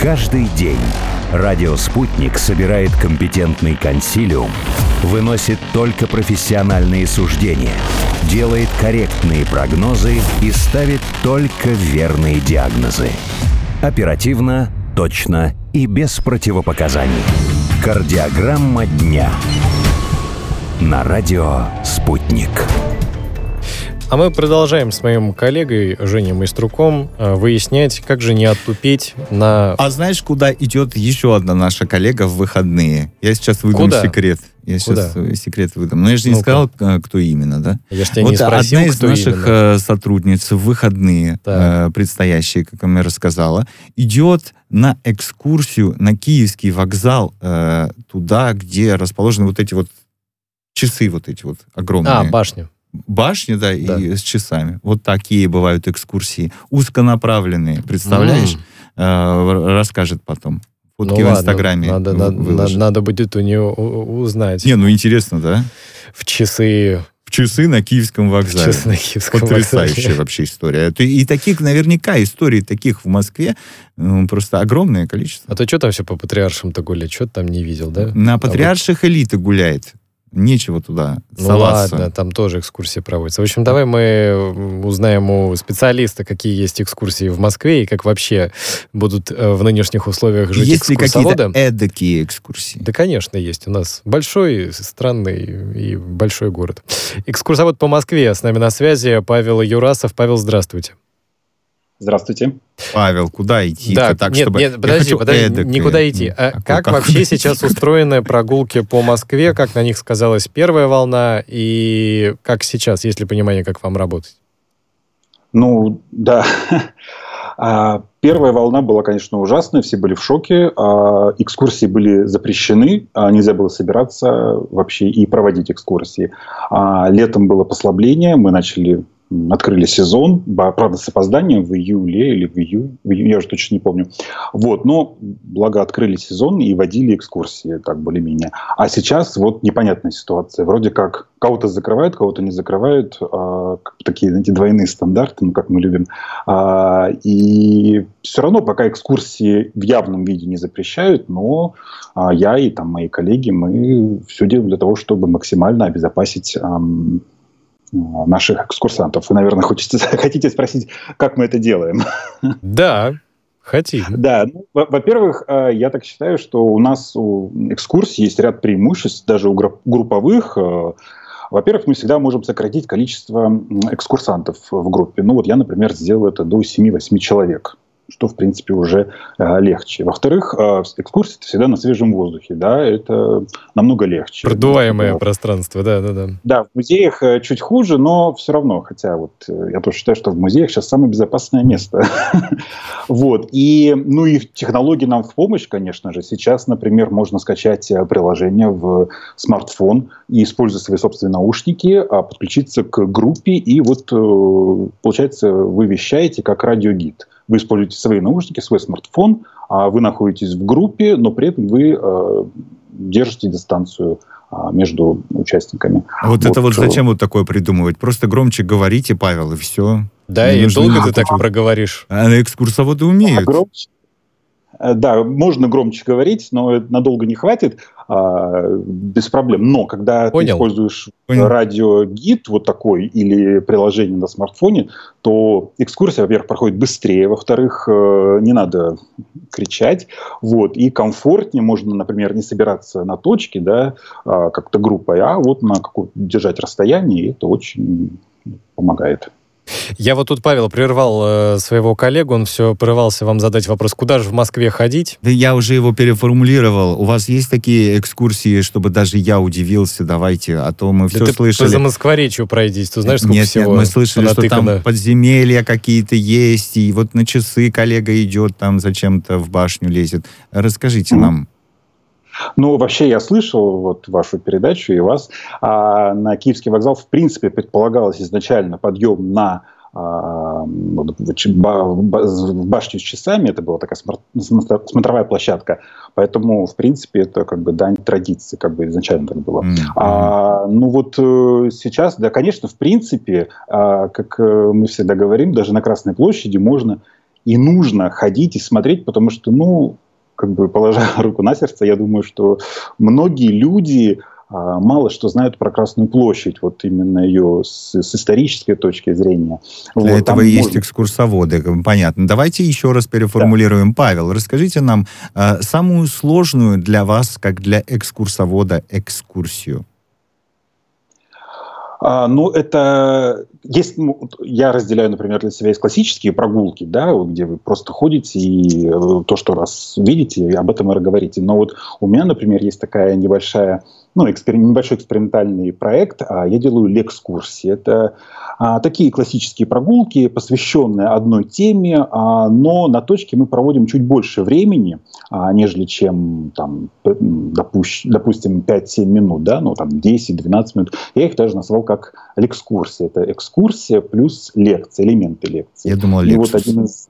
Каждый день радио «Спутник» собирает компетентный консилиум, выносит только профессиональные суждения, делает корректные прогнозы и ставит только верные диагнозы. Оперативно, точно и без противопоказаний. Кардиограмма дня на радио «Спутник». А мы продолжаем с моим коллегой Женей Майструком выяснять, как же не оттупеть на... А знаешь, куда идет еще одна наша коллега в выходные? Я сейчас выдам секрет. Сейчас секрет выдам. Но я же не сказал, кто именно, да? Я же тебя не спросил, одна из наших сотрудниц в выходные, предстоящие, как она рассказала, идет на экскурсию на Киевский вокзал, туда, где расположены вот эти вот часы, вот эти вот огромные. Башня. Башни, да, и с часами. Вот такие бывают экскурсии. Узконаправленные, представляешь? Расскажет потом. Фотки в Инстаграме. Надо будет у нее узнать. Интересно, да? В часы на Киевском вокзале. Потрясающая вообще история. И таких, наверняка, историй таких в Москве просто огромное количество. А то что там все по Патриаршим-то гулять? Что ты там не видел, да? На Патриарших элита гуляет. Нечего туда соваться. Ладно, там тоже экскурсии проводятся. В общем, давай мы узнаем у специалиста, какие есть экскурсии в Москве и как вообще будут в нынешних условиях жить экскурсоводы. Есть ли какие-то эдакие экскурсии? Да, конечно, есть. У нас большой, странный и большой город. Экскурсовод по Москве с нами на связи Павел Юрасов. Павел, здравствуйте. Здравствуйте. Павел, куда идти? Да, подожди, никуда идти. Как вообще сейчас устроены прогулки по Москве? Как на них сказалась первая волна? И как сейчас, есть ли понимание, как вам работать? Да. Первая волна была, конечно, ужасная. Все были в шоке. Экскурсии были запрещены. Нельзя было собираться вообще и проводить экскурсии. Летом было послабление. Мы открыли сезон, правда, с опозданием в июле или в июне, я уже точно не помню. Но благо открыли сезон и водили экскурсии, так более-менее. А сейчас непонятная ситуация. Вроде как кого-то закрывают, кого-то не закрывают. Такие, знаете, двойные стандарты, как мы любим. И все равно пока экскурсии в явном виде не запрещают, но я и мои коллеги, мы все делаем для того, чтобы максимально обезопасить наших экскурсантов. Вы, наверное, хотите спросить, как мы это делаем? Да, хотим. Да, во-первых, я так считаю, что у нас у экскурсий есть ряд преимуществ, даже у групповых. Во-первых, мы всегда можем сократить количество экскурсантов в группе. Я, например, сделал это до 7-8 человек, что, в принципе, уже легче. Во-вторых, экскурсия всегда на свежем воздухе, да, это намного легче. Продуваемое пространство, да. Да, в музеях чуть хуже, но все равно, хотя я тоже считаю, что в музеях сейчас самое безопасное место. И технологии нам в помощь, конечно же. Сейчас, например, можно скачать приложение в смартфон и, используя свои собственные наушники, подключиться к группе, и получается, вы вещаете как радиогид. Вы используете свои наушники, свой смартфон, вы находитесь в группе, но при этом вы держите дистанцию между участниками. Это зачем такое придумывать? Просто громче говорите, Павел, и все. Да, и долго ты так проговоришь. А экскурсоводы умеют. Да, можно громче говорить, но надолго не хватит, без проблем. Но когда ты используешь радиогид такой или приложение на смартфоне, то экскурсия, во-первых, проходит быстрее, во-вторых, не надо кричать, и комфортнее. Можно, например, не собираться на точке, да, как-то группой, а на держать расстояние, и это очень помогает. Я тут, Павел, прервал своего коллегу, он все порывался вам задать вопрос, куда же в Москве ходить? Да я уже его переформулировал. У вас есть такие экскурсии, чтобы даже я удивился? Давайте, а то мы все слышали. Ты за Москворечью пройдись, ты знаешь, сколько всего мы слышали, понатыкано. Что там подземелья какие-то есть, и на часы коллега идет, там зачем-то в башню лезет. Расскажите нам. Вообще я слышал вашу передачу и вас. На Киевский вокзал, в принципе, предполагалось изначально подъем на в башню с часами. Это была такая смотровая площадка. Поэтому, в принципе, это дань традиции, изначально так было. Сейчас, да, конечно, в принципе, как мы всегда говорим, даже на Красной площади можно и нужно ходить и смотреть, потому что, ну, как бы положа руку на сердце, я думаю, что многие люди мало что знают про Красную площадь, вот именно ее с исторической точки зрения. Для вот, этого есть экскурсоводы, понятно. Давайте еще раз переформулируем. Да. Павел, расскажите нам самую сложную для вас, как для экскурсовода, экскурсию. Ну, это есть, я разделяю, например, для себя есть классические прогулки, да, вот, где вы просто ходите и то, что раз видите, об этом и говорите. Но вот у меня, например, есть такая небольшой экспериментальный проект. Я делаю лекскурсии. Это такие классические прогулки, посвященные одной теме, но на точке мы проводим чуть больше времени, нежели чем, там, допустим, 5-7 минут, да, ну, там, 10-12 минут. Я их даже назвал как лекскурсия. Это экскурсия плюс лекция, элементы лекции. Я думал, лекцию.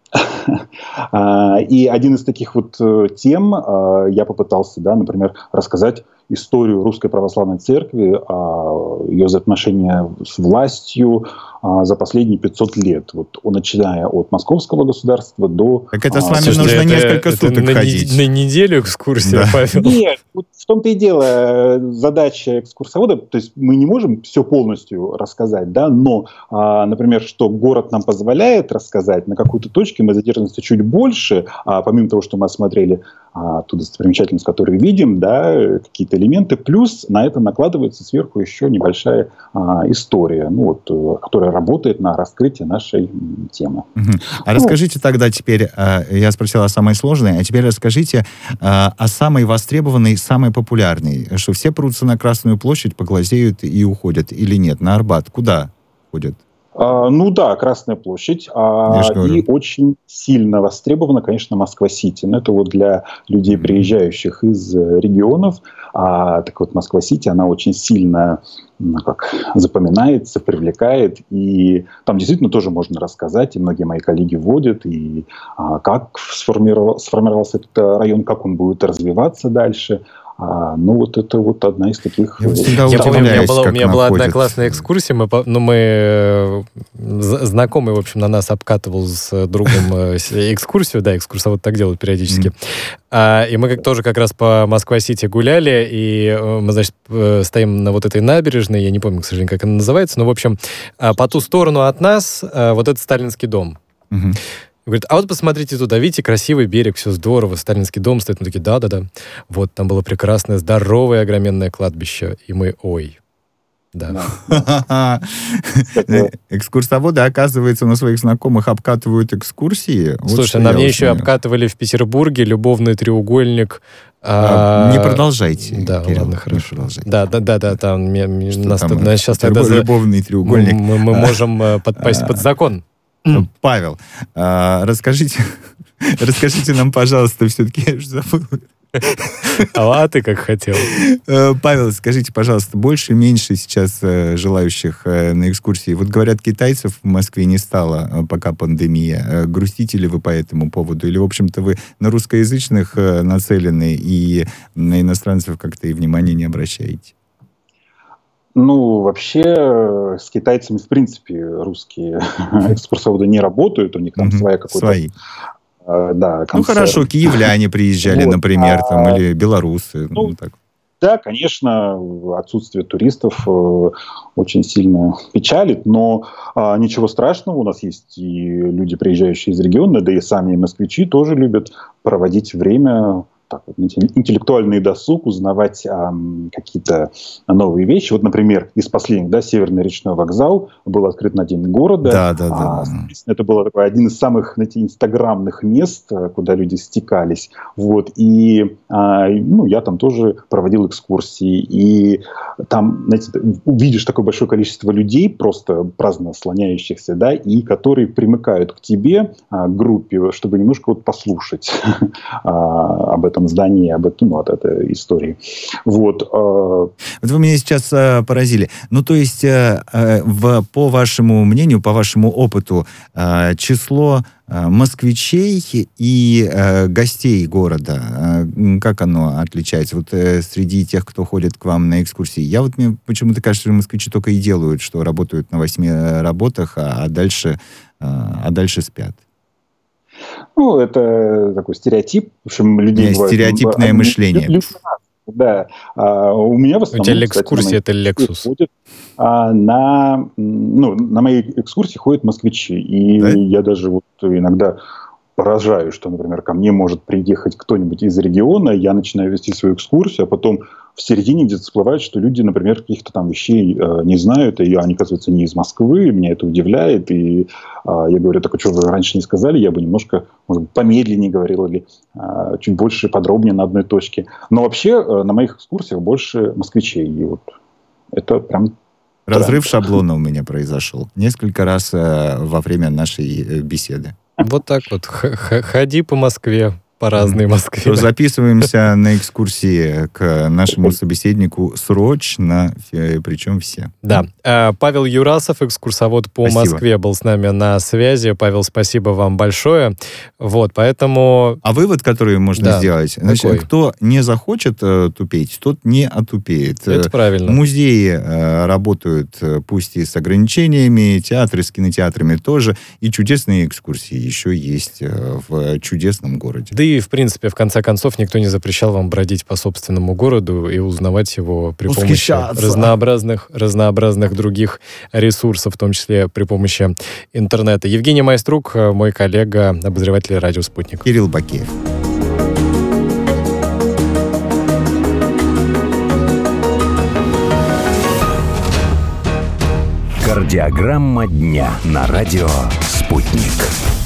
И один из таких вот тем я попытался, да, например, рассказать историю Русской Православной Церкви, ее взаимоотношения с властью за последние 500 лет, вот, начиная от Московского государства до... Так это с вами нужно несколько суток ходить. На неделю экскурсия, да. Павел? Нет, вот в том-то и дело задача экскурсовода, то есть мы не можем все полностью рассказать, да, но, например, что город нам позволяет рассказать, на какой-то точке мы задержимся чуть больше, помимо того, что мы осмотрели ту достопримечательность, которую видим, да, какие-то элементы, плюс на это накладывается сверху еще небольшая история, ну, вот, которая работает на раскрытие нашей темы. Расскажите тогда теперь, я спросил о самой сложной, а теперь расскажите о самой востребованной, самой популярной, что все прутся на Красную площадь, поглазеют и уходят, или нет, на Арбат, куда ходят? Ну да, Красная площадь. И очень сильно востребована, конечно, Москва-Сити. Но это вот для людей, приезжающих из регионов. Так вот, Москва-Сити, она очень сильно запоминается, привлекает. И там действительно тоже можно рассказать. И многие мои коллеги вводят. И как сформировался этот район, как он будет развиваться дальше. Ну, вот это вот одна из таких... Я помню, у меня была одна классная экскурсия. Мы знакомый, в общем, на нас обкатывал с другом экскурсию. Да, экскурсовод так делают периодически. И мы тоже как раз по Москва-Сити гуляли, и мы, значит, стоим на вот этой набережной, я не помню, к сожалению, как она называется, но, в общем, по ту сторону от нас вот этот сталинский дом. Говорит, а вот посмотрите туда, видите, красивый берег, все здорово, сталинский дом стоит. Мы такие, да-да-да. Вот, там было прекрасное, здоровое, огроменное кладбище. И мы, ой, да. Экскурсоводы, оказывается, на своих знакомых обкатывают экскурсии. Слушай, на мне еще обкатывали в Петербурге любовный треугольник. Не продолжайте. Да, ладно, хорошо. Да, там сейчас тогда любовный треугольник. Мы можем подпасть под закон. Павел, расскажите нам, пожалуйста, все-таки, я же забыл. А ты как хотел. Павел, скажите, пожалуйста, больше-меньше сейчас желающих на экскурсии? Вот говорят, китайцев в Москве не стало, пока пандемия. Грустите ли вы по этому поводу? Или, в общем-то, вы на русскоязычных нацелены и на иностранцев как-то и внимания не обращаете? Ну, вообще, с китайцами, в принципе, русские экскурсоводы не работают, у них там своя какая-то... Свои. Да, ну, хорошо, киевляне приезжали, вот, например, там, или белорусы. Так. Да, конечно, отсутствие туристов очень сильно печалит, но ничего страшного, у нас есть и люди, приезжающие из региона, да и сами москвичи тоже любят проводить время... Так вот, интеллектуальный досуг, узнавать какие-то новые вещи. Вот, например, из последних, да, Северный речной вокзал был открыт на День города. Да. Это был такой один из самых, знаете, инстаграмных мест, куда люди стекались. Вот. И я там тоже проводил экскурсии. И там, знаете, увидишь такое большое количество людей, просто праздно слоняющихся, да, и которые примыкают к тебе, к группе, чтобы немножко вот послушать об этом здании, об этой истории. Вот. Вот вы меня сейчас поразили. Ну, то есть, по вашему мнению, по вашему опыту, число москвичей и гостей города, как оно отличается? Вот среди тех, кто ходит к вам на экскурсии. Мне почему-то кажется, что москвичи только и делают, что работают на 8 работах, а дальше спят. Ну, это такой стереотип. В общем, людей бывает... Стереотипное мышление. Да. У меня в основном... У тебя экскурсии это Lexus. На мои экскурсии ходят москвичи. И да? Я даже вот иногда поражаюсь, что, например, ко мне может приехать кто-нибудь из региона, я начинаю вести свою экскурсию, а потом в середине где-то всплывает, что люди, например, каких-то там вещей не знают, и они, оказывается, не из Москвы, меня это удивляет, и я говорю, так а что вы раньше не сказали, я бы немножко, может быть, помедленнее говорил, или чуть больше, подробнее на одной точке. Но вообще на моих экскурсиях больше москвичей, и вот это прям... Разрыв шаблона у меня произошел несколько раз во время нашей беседы. Вот так вот. Ходи по Москве, по разной Москве. Записываемся на экскурсии к нашему собеседнику срочно, причем все. Да. Павел Юрасов, экскурсовод по Москве, был с нами на связи. Павел, спасибо вам большое. Вот, поэтому... А вывод, который можно сделать, значит, кто не захочет тупеть, тот не отупеет. Это правильно. Музеи работают, пусть и с ограничениями, театры с кинотеатрами тоже, и чудесные экскурсии еще есть в чудесном городе. Да и, в принципе, в конце концов, никто не запрещал вам бродить по собственному городу и узнавать его при помощи разнообразных других ресурсов, в том числе при помощи интернета. Евгений Майструк, мой коллега, обозреватель радио «Спутник». Кирилл Бакеев. Кардиограмма дня на радио «Спутник».